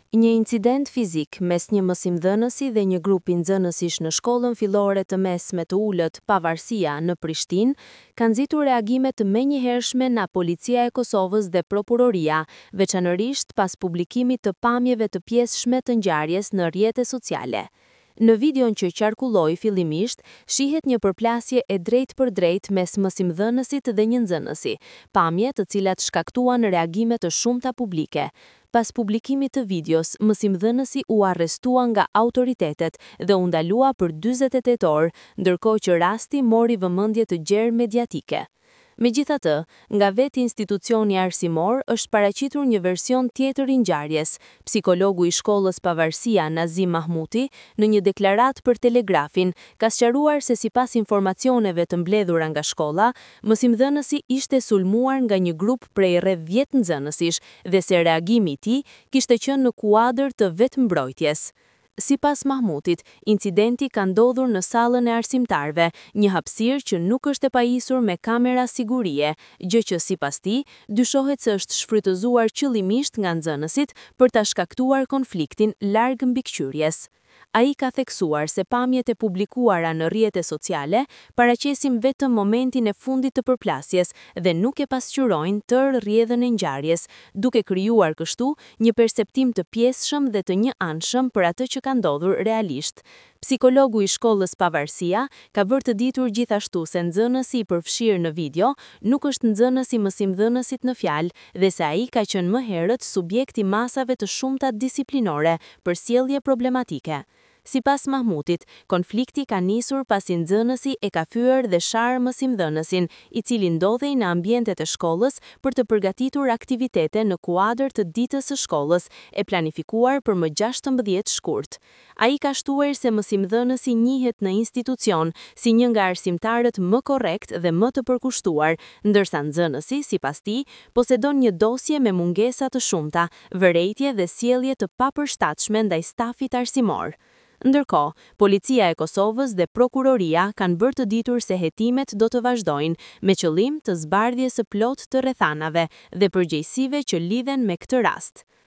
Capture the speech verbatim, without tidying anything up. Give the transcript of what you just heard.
Një incident fizik mes një mësimdhënësi dhe një grupi nxënësish në shkollën fillore të mesme të ullët Pavarësia në Prishtinë ka nxitur reagime të menjëhershme nga Policia e Kosovës dhe Prokuroria, veçanërisht pas publikimit të pamjeve të pjesshme të ngjarjes në rrjete sociale. Në videon që qarkulloi fillimisht, shihet një përplasje e drejtë për drejtë mes mësimdhënësit dhe një nxënësi, pamje të cilat shkaktuan reagime të shumta publike. Pas publikimit të videos, mësimdhënësi u arrestua nga autoritetet dhe u ndalua për dyzet e tetë orë, ndërkohë që rasti mori vëmendje të gjerë mediatike. Megjithatë, nga vetë institucioni arsimor është paraqitur një version tjetër i ngjarjes. Psikologu i shkollës Pavarësia Nazim Mahmuti, në një deklaratë për Telegrafin, ka sqaruar se sipas informacioneve të mbledhura nga shkolla, mësimdhënësi ishte sulmuar nga një grup prej rreth dhjetë nxënësish dhe se reagimi i tij kishte qenë në kuadër të vetmbrojtjes. Sipas Mahmutit, incidenti ka ndodhur në sallën e arsimtarëve, një hapësirë që nuk është e pajisur me kamera sigurie, gjë që sipas tij dyshohet se është shfrytëzuar qëllimisht nga nxënësit për ta shkaktuar konfliktin larg mbikëqyrjes. Ai ka theksuar se pamjet e publikuara në rrjete sociale paraqesin vetëm momentin e fundit të përplasjes dhe nuk e pasqyrojnë tërë rrjedhën e ngjarjes, duke krijuar kështu një perceptim të pjesshëm dhe të njëanshëm për atë që ka ndodhur realisht. Psikologu i shkollës Pavarësia ka bërë të ditur gjithashtu se nxënësi i përfshirë në video nuk është nxënësi mësimdhënësit në fjalë dhe se ai ka qenë më herët subjekt i masave të shumta disiplinore për sjellje problematike. Sipas Mahmutit, konflikti ka nisur pasi nxënësi e ka fyer dhe sharë mësimdhënësin, i cili ndodhej në ambientet e shkollës për të përgatitur aktivitete në kuadër të ditës së shkollës, e planifikuar për më gjashtëmbëdhjetë shkurt. Ai ka shtuar se mësimdhënësi njihet në institucion si një nga arsimtarët më korrekt dhe më të përkushtuar, ndërsa nxënësi, sipas tij, posedon një dosje me mungesa të shumta, vërejtje dhe sjellje të papërshtatshme ndaj stafit arsimor. Ndërkohë, Policia e Kosovës dhe Prokuroria kanë bërë të ditur se hetimet do të vazhdojnë, me qëllim të zbardhjes së plotë të rrethanave dhe përgjegjësive që lidhen me këtë rast.